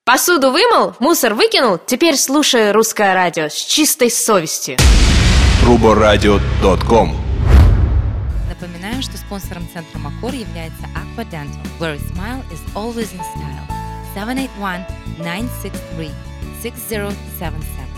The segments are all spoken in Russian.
Посуду вымыл, мусор выкинул, теперь слушай русское радио с чистой совестью. Ruboradio.com. Напоминаем, что спонсором центра Макор является Aqua Dental, where a smile is always in style. 781-963-6077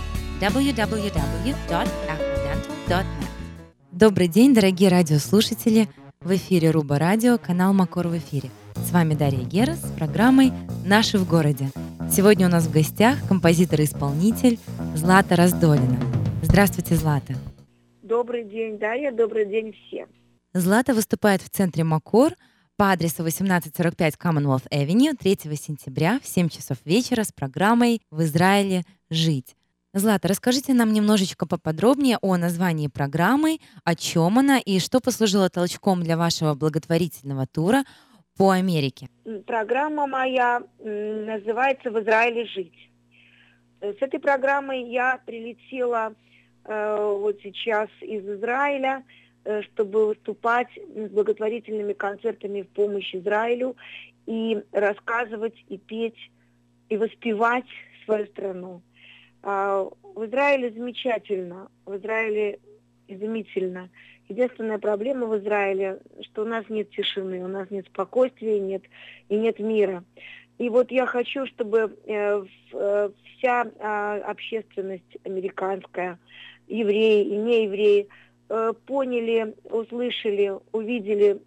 www.aquadental.net. Добрый день, дорогие радиослушатели! В эфире Руба Радио, канал Макор в эфире. С вами Дарья Герас с программой «Наши в городе». Сегодня у нас в гостях композитор и исполнитель Злата Раздолина. Здравствуйте, Злата. Добрый день, Дарья, добрый день всем. Злата выступает в центре Макор по адресу 1845 Commonwealth Avenue 3 сентября в 7 часов вечера с программой «В Израиле жить». Злата, расскажите нам немножечко поподробнее о названии программы, о чем она и что послужило толчком для вашего благотворительного тура по Америке. Программа моя называется «В Израиле жить». С этой программой я прилетела вот сейчас из Израиля, чтобы выступать с благотворительными концертами в помощь Израилю и рассказывать, и петь, и воспевать свою страну. В Израиле замечательно, в Израиле изумительно. Единственная проблема в Израиле, что у нас нет тишины, у нас нет спокойствия, нет мира. И вот я хочу, чтобы вся общественность американская, евреи и неевреи, поняли, услышали, увидели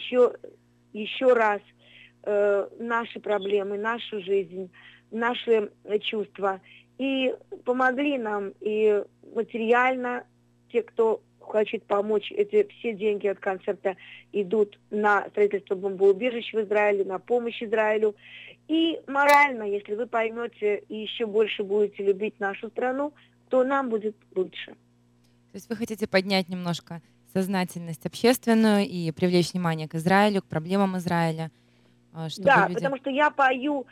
еще раз наши проблемы, нашу жизнь, наши чувства. И помогли нам и материально, те, кто хочет помочь, эти все деньги от концерта идут на строительство бомбоубежищ в Израиле, на помощь Израилю. И морально, если вы поймете и еще больше будете любить нашу страну, то нам будет лучше. То есть вы хотите поднять немножко сознательность общественную и привлечь внимание к Израилю, к проблемам Израиля? Да, потому что я пою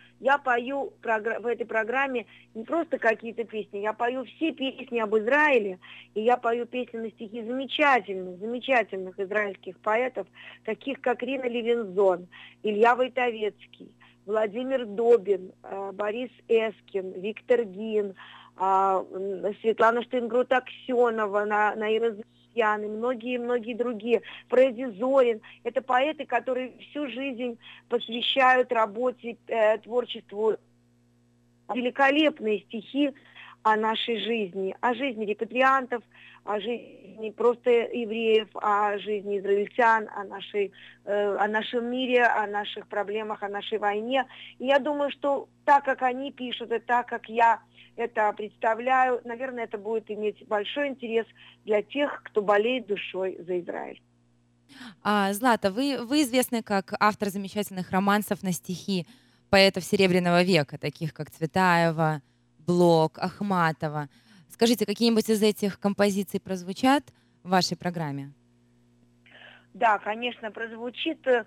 в этой программе не просто какие-то песни, я пою все песни об Израиле, и я пою песни на стихи замечательных израильских поэтов, таких как Рина Левинзон, Илья Войтовецкий, Владимир Добин, Борис Эскин, Виктор Гин, Светлана Штейнгрут-Аксенова, Наира и многие другие, Фредди Зорин. Это поэты, которые всю жизнь посвящают работе, творчеству. Великолепные стихи о нашей жизни, о жизни репатриантов, о жизни просто евреев, о жизни израильтян, о нашем мире, о наших проблемах, о нашей войне. И я думаю, что так, как они пишут, и так, как я это представляю, наверное, это будет иметь большой интерес для тех, кто болеет душой за Израиль. Злата, вы известны как автор замечательных романсов на стихи поэтов Серебряного века, таких как Цветаева, Блок, Ахматова. Скажите, какие-нибудь из этих композиций прозвучат в вашей программе? Да, конечно, прозвучат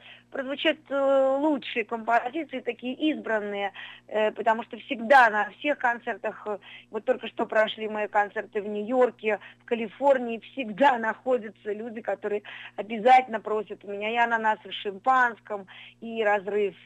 лучшие композиции, такие избранные, потому что всегда на всех концертах, вот только что прошли мои концерты в Нью-Йорке, в Калифорнии, всегда находятся люди, которые обязательно просят у меня и ананасы в шампанском, и разрыв,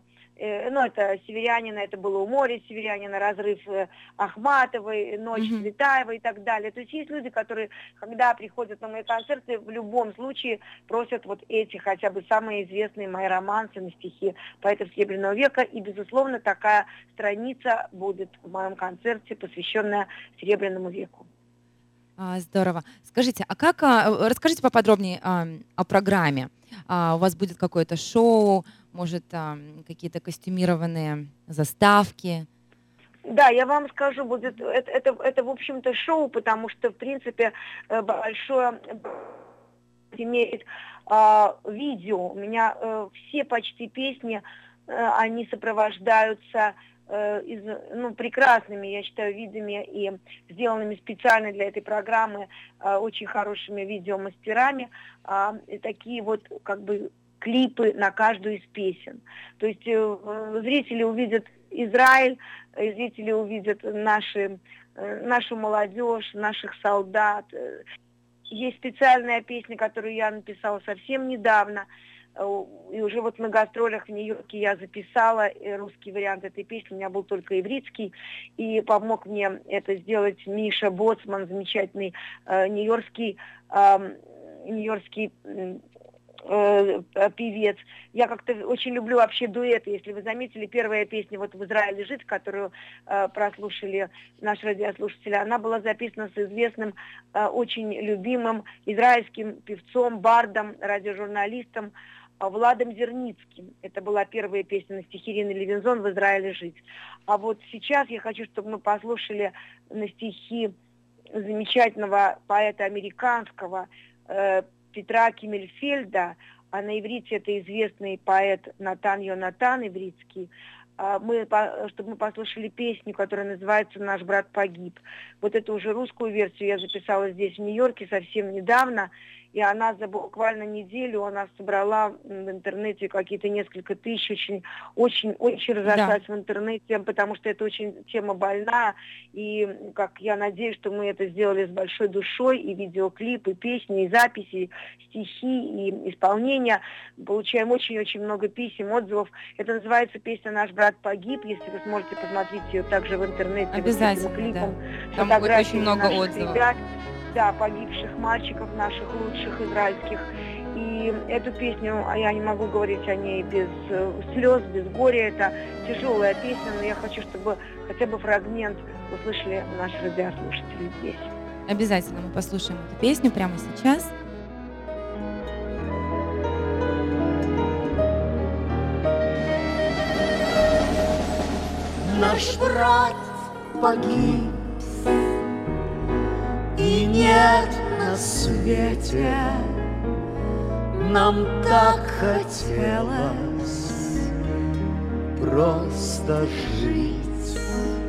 это Северянина, это было у моря Северянина, разрыв Ахматовой, Ночь Цветаева и так далее. То есть есть люди, которые, когда приходят на мои концерты, в любом случае просят вот эти хотя бы самые известные мои романсы на стихи поэтов Серебряного века. И, безусловно, такая страница будет в моем концерте, посвященная Серебряному веку. Здорово. Скажите, расскажите поподробнее о программе. У вас будет какое-то шоу, может, какие-то костюмированные заставки? Да, я вам скажу, будет это в общем-то шоу, потому что, в принципе, большое имеет видео. У меня все почти песни, они сопровождаются прекрасными, я считаю, видами и сделанными специально для этой программы очень хорошими видеомастерами. Такие вот как бы клипы на каждую из песен. То есть зрители увидят Израиль, зрители увидят нашу молодежь, наших солдат. Есть специальная песня, которую я написала совсем недавно, И уже вот на гастролях в Нью-Йорке я записала русский вариант этой песни, у меня был только ивритский, и помог мне это сделать Миша Боцман, замечательный нью-йоркский певец. Я как-то очень люблю вообще дуэты. Если вы заметили, первая песня вот «В Израиле лежит», которую прослушали наши радиослушатели, она была записана с известным, очень любимым израильским певцом, бардом, радиожурналистом Владом Зерницким. Это была первая песня на стихи Ирины Левинзон «В Израиле жить». А вот сейчас я хочу, чтобы мы послушали на стихи замечательного поэта американского Петра Киммельфельда, а на иврите это известный поэт Натан Йонатан ивритский, чтобы мы послушали песню, которая называется «Наш брат погиб». Вот эту уже русскую версию я записала здесь, в Нью-Йорке, совсем недавно, и она за буквально неделю она собрала в интернете какие-то несколько тысяч, очень разошлась в интернете, потому что это очень тема больна, и как я надеюсь, что мы это сделали с большой душой, и видеоклип, и песни, и записи, и стихи, и исполнения. Получаем очень-очень много писем, отзывов. Это называется песня «Наш брат погиб», если вы сможете посмотреть ее также в интернете. Обязательно, вот клипом, да. Там будет очень много отзывов. Ребят, да, погибших мальчиков наших лучших израильских. И эту песню, я не могу говорить о ней без слез, без горя. Это тяжелая песня, но я хочу, чтобы хотя бы фрагмент услышали наши радиослушатели здесь. Обязательно мы послушаем эту песню прямо сейчас. Наш брат погиб, и нет на свете. Нам так хотелось просто жить.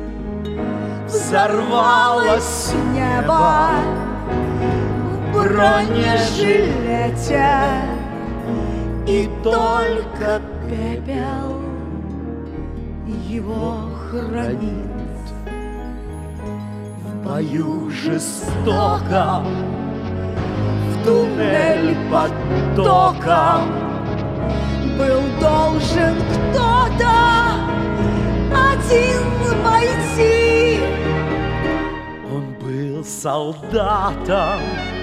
Взорвалось небо в бронежилете, и только пепел его хранит. В бою жестоком, в туннель под током был должен кто-то один войти. Он был солдатом,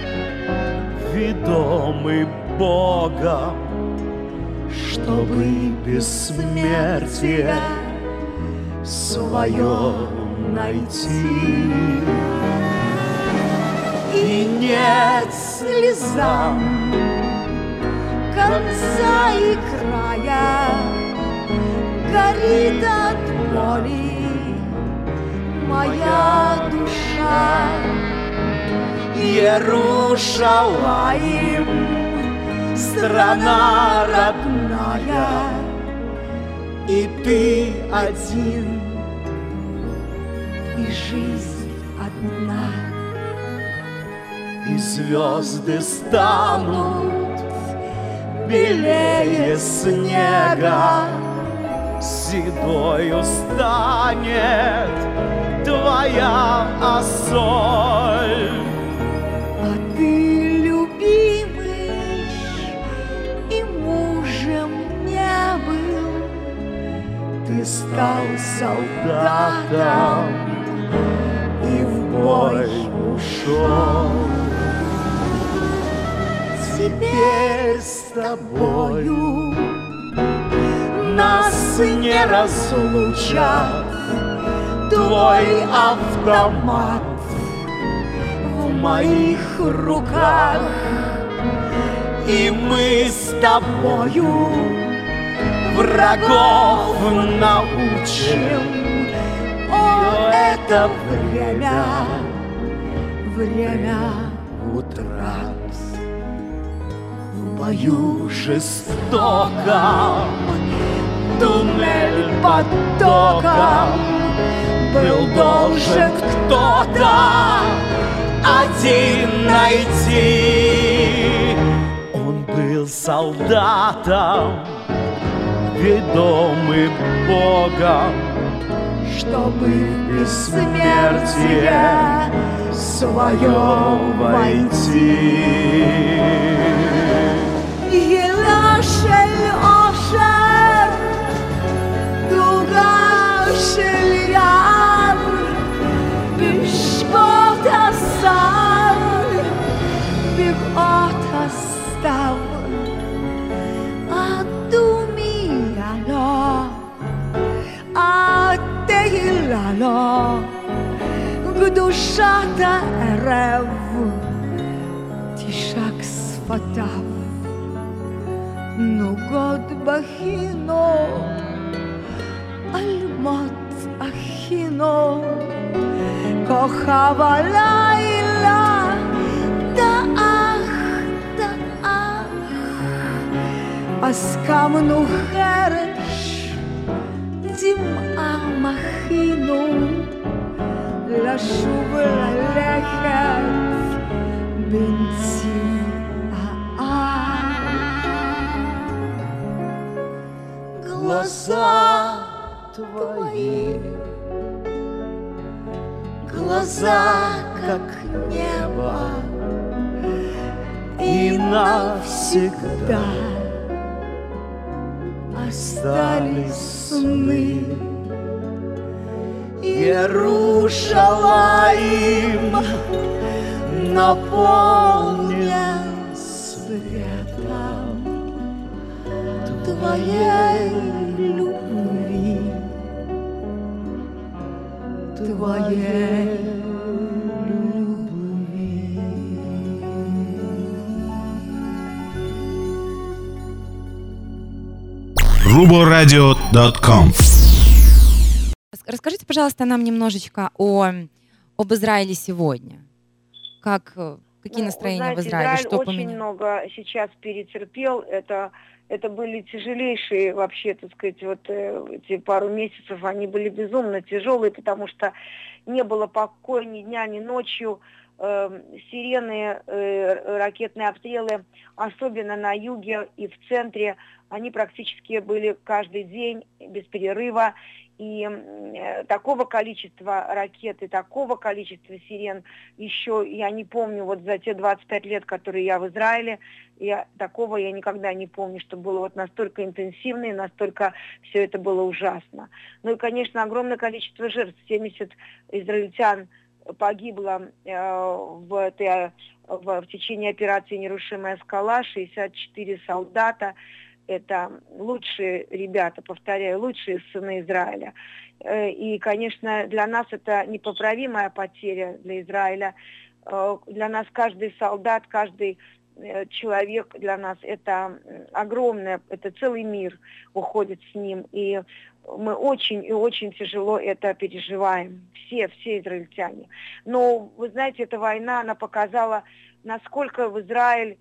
ведомый Богом, чтобы бессмертие свое найти. И нет слезам конца и края, горит от боли моя душа. Иерушалаим, страна родная, и ты один, и жизнь одна. И звезды станут белее снега, седою станет твоя осоль. А ты, любимый, и мужем не был, ты стал солдатом и в бой ушел. Теперь с тобою нас не разлучат. Твой автомат в моих руках, и мы с тобою врагов научим. О, это время утрат. В бою жестоком, туннель под током, был должен кто-то один найти. Он был солдатом, ведомый Богом, чтобы в бессмертие свое войти. Еля של אושר, דוגה של יער, בשקות השר, בבעות הסתיו, אדומי עלו, התהילה לו, קדושת הערב, תשק שפתיו, נוגות בכינו, על מות אחינו, כוכב הלילה, דאח, דאח, אז קמנו חרש, דמעה מחינו, לשוב ללכת בנצי העם. Глаза твои, глаза как небо, и навсегда остались сны. Иерушалаим наполнен светом твоей любви, твоей любви. ruboradio.com. Расскажите, пожалуйста, нам немножечко об Израиле сегодня. Какие настроения в Израиле? Израиль Что очень поменялось? много сейчас перетерпел. Это были тяжелейшие вообще, так сказать, вот эти пару месяцев, они были безумно тяжелые, потому что не было покоя ни дня, ни ночью. Сирены, ракетные обстрелы, особенно на юге и в центре, они практически были каждый день без перерыва. И такого количества ракет и такого количества сирен еще я не помню, вот за те 25 лет, которые я в Израиле, такого я никогда не помню, что было вот настолько интенсивно и настолько все это было ужасно. Ну и, конечно, огромное количество жертв, 70 израильтян погибло в течение операции «Нерушимая скала», 64 солдата. Это лучшие ребята, повторяю, лучшие сыны Израиля. И, конечно, для нас это непоправимая потеря для Израиля. Для нас каждый солдат, каждый человек для нас это огромное, это целый мир уходит с ним. И мы очень и очень тяжело это переживаем. Все израильтяне. Но, вы знаете, эта война, она показала, насколько в Израиле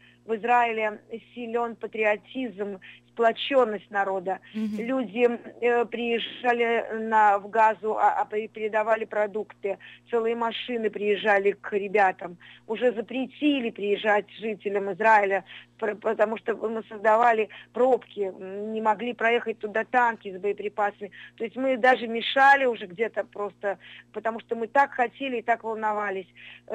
силен патриотизм, сплоченность народа. Люди приезжали в Газу, передавали продукты, целые машины приезжали к ребятам. Уже запретили приезжать жителям Израиля, потому что мы создавали пробки, не могли проехать туда танки с боеприпасами. То есть мы даже мешали уже где-то просто, потому что мы так хотели и так волновались.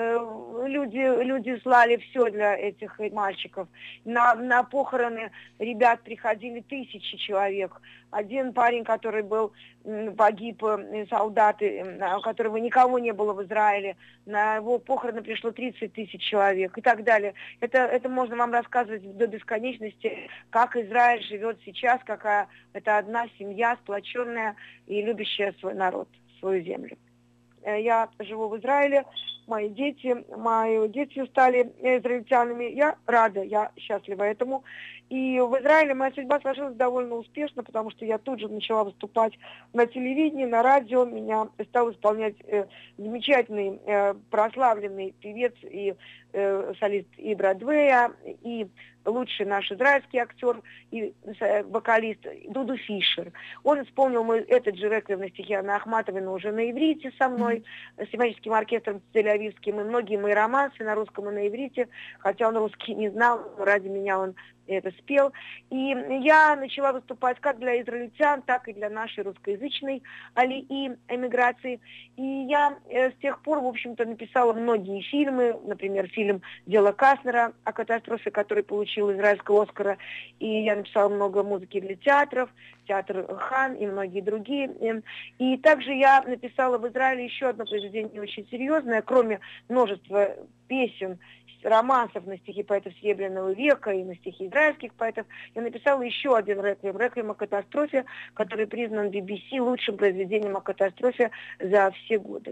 Люди слали все для этих мальчиков. На похороны ребят приходили тысячи человек. Один парень, который погиб, солдат, у которого никого не было в Израиле, на его похороны пришло 30 тысяч человек и так далее. Это можно вам рассказывать до бесконечности, как Израиль живет сейчас, какая это одна семья, сплоченная и любящая свой народ, свою землю. Я живу в Израиле, мои дети стали израильтянами. Я рада, я счастлива этому. И в Израиле моя судьба сложилась довольно успешно, потому что я тут же начала выступать на телевидении, на радио. Меня стал исполнять замечательный, прославленный певец и солист и Бродвея, и лучший наш израильский актер и вокалист Дуду Фишер. Он исполнил этот же реквием на стихи Анны Ахматовой, но уже на иврите со мной, с симфоническим оркестром Тель-Авивским, и многие мои романсы на русском и на иврите, хотя он русский не знал, но ради меня он это спел. И я начала выступать как для израильтян, так и для нашей русскоязычной алии, эмиграции. И я с тех пор, в общем-то, написала многие фильмы, например, фильм «Дело Кастнера» о катастрофе, который получил израильского Оскара. И я написала много музыки для театров, театр Хан и многие другие. И также я написала в Израиле еще одно произведение очень серьезное, кроме множества песен, романсов на стихи поэтов Серебряного века и на стихи израильских поэтов. Я написала еще один реквием о катастрофе, который признан BBC лучшим произведением о катастрофе за все годы.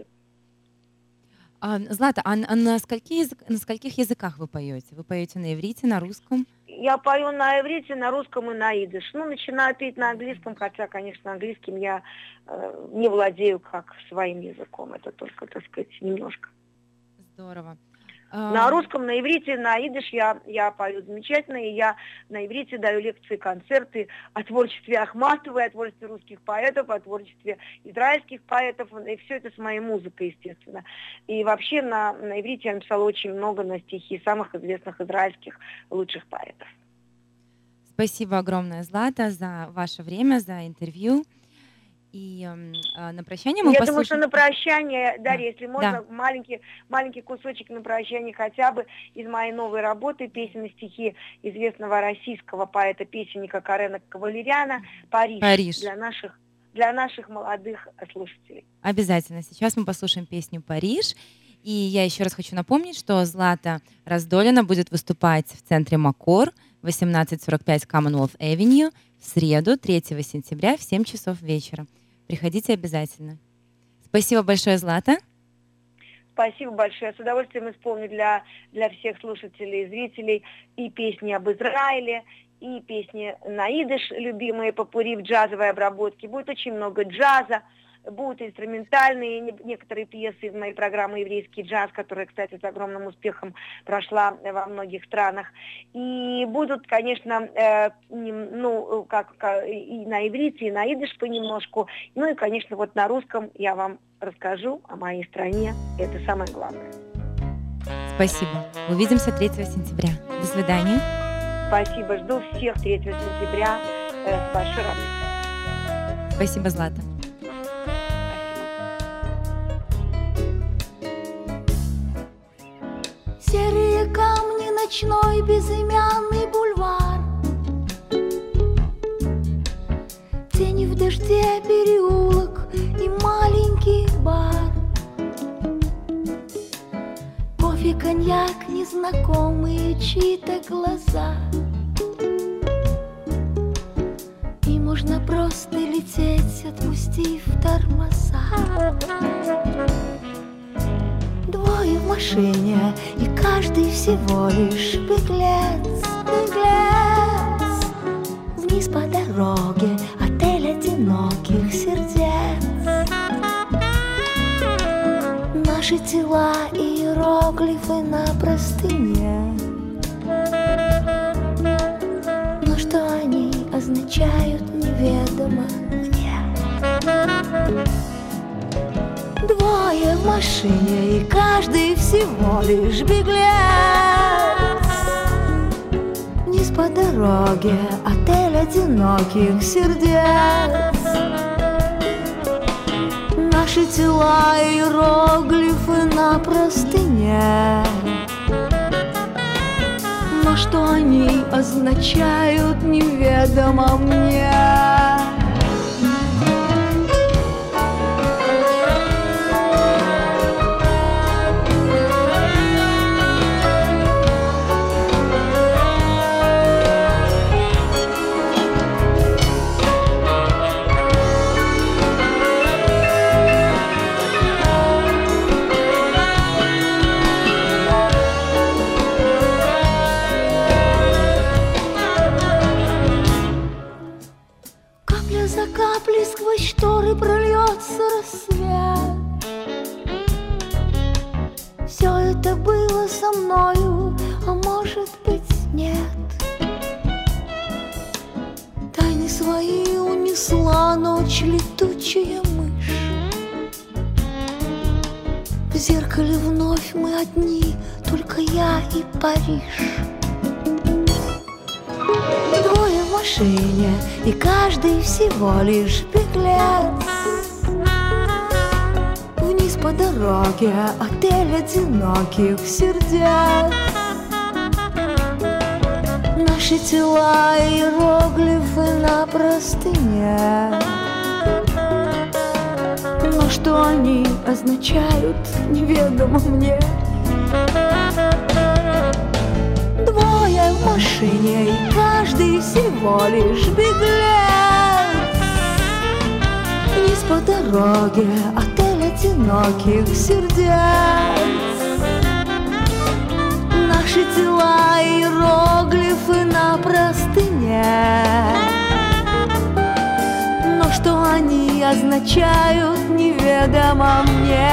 Злата, на скольких языках вы поете? Вы поете на иврите, на русском? Я пою на иврите, на русском и на идиш. Начинаю петь на английском, хотя, конечно, английским я не владею как своим языком. Это только, так сказать, немножко. Здорово. На русском, на иврите, на идиш я пою замечательно, и я на иврите даю лекции, концерты о творчестве Ахматовой, о творчестве русских поэтов, о творчестве израильских поэтов, и все это с моей музыкой, естественно. И вообще на иврите я написала очень много на стихи самых известных израильских лучших поэтов. Спасибо огромное, Злата, за ваше время, за интервью. И на прощание мы Я послушаем... думаю, что на прощание, Дарья, если можно, Да. маленький кусочек на прощание хотя бы из моей новой работы, песен и стихи известного российского поэта-песенника Карена Кавалеряна «Париж». Для наших молодых слушателей. Обязательно. Сейчас мы послушаем песню «Париж». И я еще раз хочу напомнить, что Злата Раздолина будет выступать в центре Макор 1845 Commonwealth Avenue в среду, 3 сентября в 7 часов вечера. Приходите обязательно. Спасибо большое, Злата. Спасибо большое. С удовольствием исполню для всех слушателей и зрителей и песни об Израиле, и песни на идиш, любимые попурри в джазовой обработке. Будет очень много джаза. Будут инструментальные некоторые пьесы из моей программы «Еврейский джаз», которая, кстати, с огромным успехом прошла во многих странах. И будут, конечно, и на иврите, и на идиш понемножку. И, конечно, вот на русском я вам расскажу о моей стране. Это самое главное. Спасибо. Увидимся 3 сентября. До свидания. Спасибо. Жду всех 3 сентября с большой радостью. Спасибо, Злата. Серые камни, ночной безымянный бульвар, тени в дожде, переулок и маленький бар. Кофе, коньяк, незнакомые чьи-то глаза. И можно просто лететь, отпустив тормоза. Двое в машине, и каждый всего лишь беглец, беглец. Вниз по дороге, отель одиноких сердец. Наши тела иероглифы на простыне. Но что они означают, неведомо мне. Двое в машине, и каждый всего лишь беглец. Вниз по дороге, отель одиноких сердец. Наши тела иероглифы на простыне. Но что они означают, неведомо мне. Сквозь шторы прольется рассвет. Все это было со мною, а может быть нет. Тайны свои унесла ночь летучая мышь. В зеркале вновь мы одни, только я и Париж. машине, и каждый всего лишь беглец. Вниз по дороге отель одиноких сердец. Наши тела иероглифы на простыне, но что они означают, неведомо мне. Двое в машине, и каждый всего лишь беглец. Вниз по дороге отель одиноких сердец. Наши тела иероглифы на простыне, но что они означают, неведомо мне.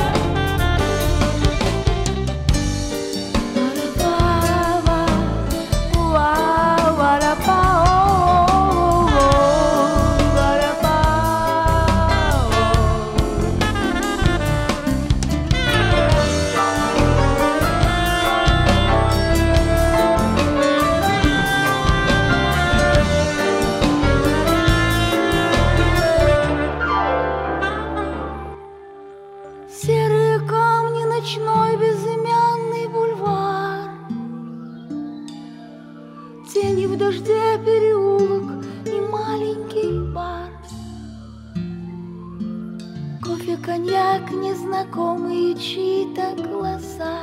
Серые камни, ночной безымянный бульвар, тени в дожде, переулок и маленький бар. Кофе, коньяк, незнакомые чьи-то глаза.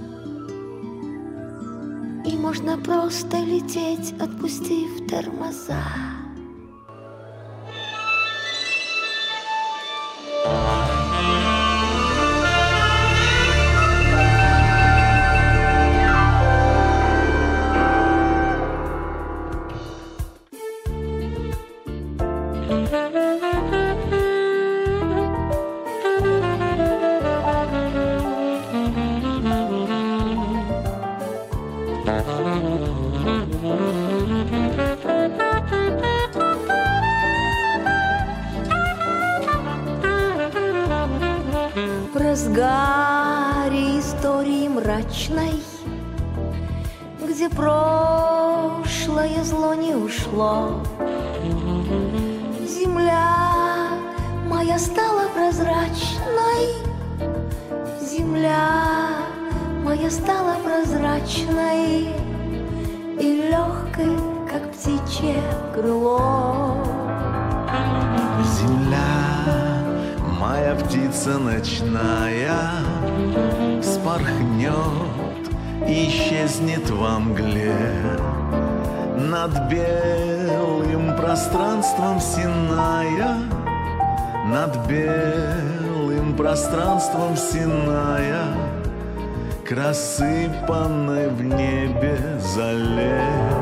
И можно просто лететь, отпустив тормоза. В разгаре истории мрачной, где прошлое зло не ушло, земля моя стала прозрачной, земля моя стала прозрачной и легкой, как птичье крыло. Земля, моя птица ночная, вспорхнет и исчезнет во мгле. Над белым пространством Синая, над белым пространством Синая, к рассыпанной в небе зале.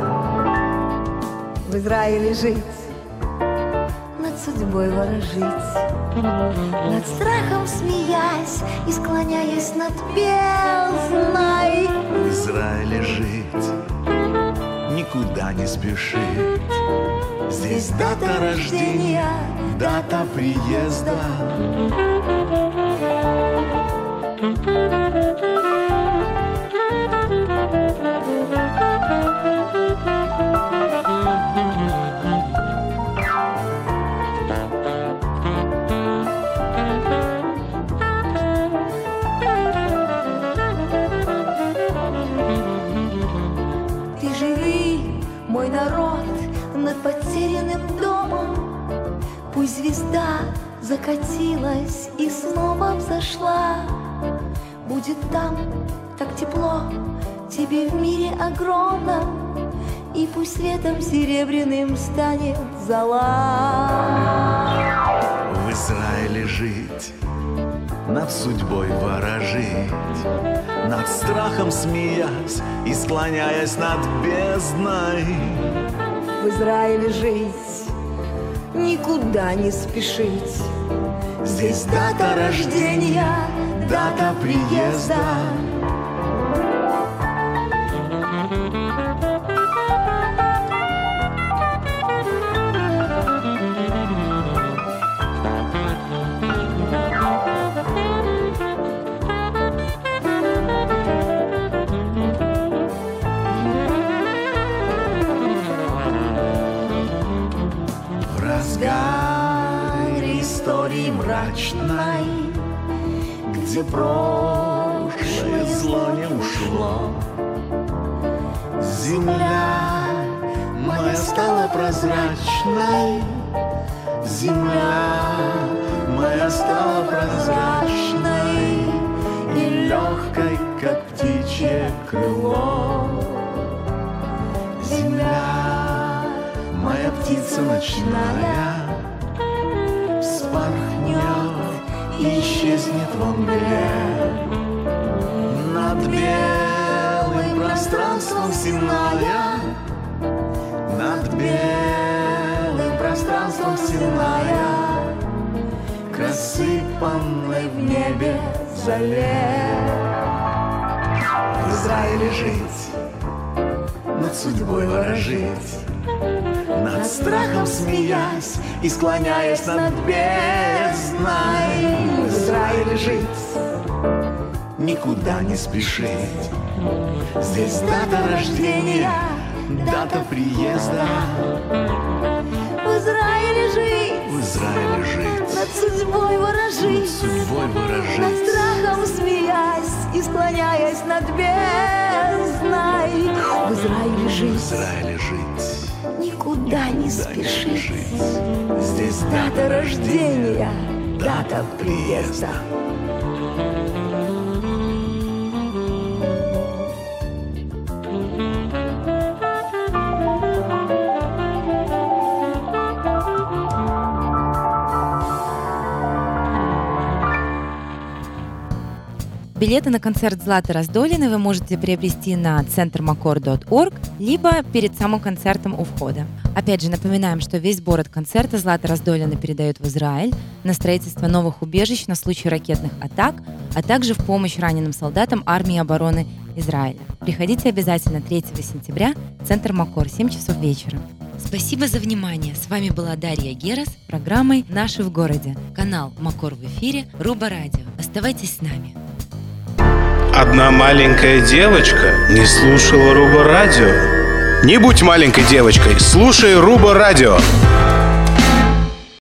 В Израиле жить, над судьбой ворожить, над страхом смеясь и склоняясь над бездной. В Израиле жить, никуда не спешить. Здесь дата рождения, дата приезда. Мой народ над потерянным домом, пусть звезда закатилась и снова взошла. Будет там так тепло тебе в мире огромном, и пусть светом серебряным станет зола. В Израиле жить, над судьбой ворожить, над страхом смеясь и склоняясь над бездной. В Израиле жить, никуда не спешить. Здесь дата рождения, дата приезда. прозрачной, где прошлое зло не ушло. Земля моя стала прозрачной, земля моя стала прозрачной и легкой, как птичье крыло. Земля моя птица ночная вспорхнет и исчезнет во мгле. Над белым пространством земная, над белым пространством земная, к рассыпанной в небе зале. В Израиле жить, над судьбой ворожить, над страхом смеясь и склоняясь над бездной. В Израиле жить, никуда не спешить. Здесь дата рождения, дата приезда. В Израиле жить, В Израиле жить, над судьбой ворожить, над судьбой над ворожить, страхом смеясь и склоняясь над бездной. В Израиле в жить, Израиле жить, никуда не никуда не спешить. спешить. Здесь Дата рождения, дата приезда. Билеты на концерт Златы Раздолиной вы можете приобрести на centermakor.org, либо перед самым концертом у входа. Опять же, напоминаем, что весь сбор от концерта Злата Раздолина передает в Израиль на строительство новых убежищ на случай ракетных атак, а также в помощь раненым солдатам армии обороны Израиля. Приходите обязательно 3 сентября, Центр Макор, 7 часов вечера. Спасибо за внимание. С вами была Дарья Герас с программой «Наши в городе». Канал Макор в эфире, Руба Радио. Оставайтесь с нами. Одна маленькая девочка не слушала Руба Радио. Не будь маленькой девочкой, слушай Руба Радио.